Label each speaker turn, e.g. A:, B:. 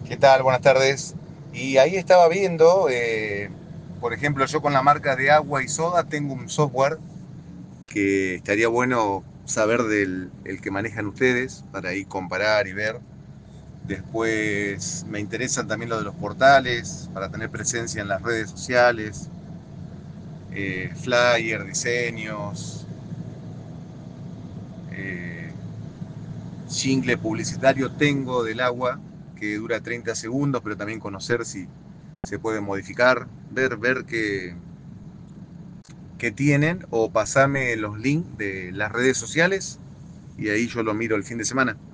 A: ¿Qué tal? Buenas tardes. Y ahí estaba viendo, por ejemplo, yo con la marca de agua y soda tengo un software que estaría bueno saber del el que manejan ustedes para ahí comparar y ver. Después me interesan también lo de los portales, para tener presencia en las redes sociales, flyer, diseños, eh, jingle publicitario tengo del agua que dura 30 segundos, pero también conocer si se puede modificar, ver qué tienen o pasarme los links de las redes sociales y ahí yo lo miro el fin de semana.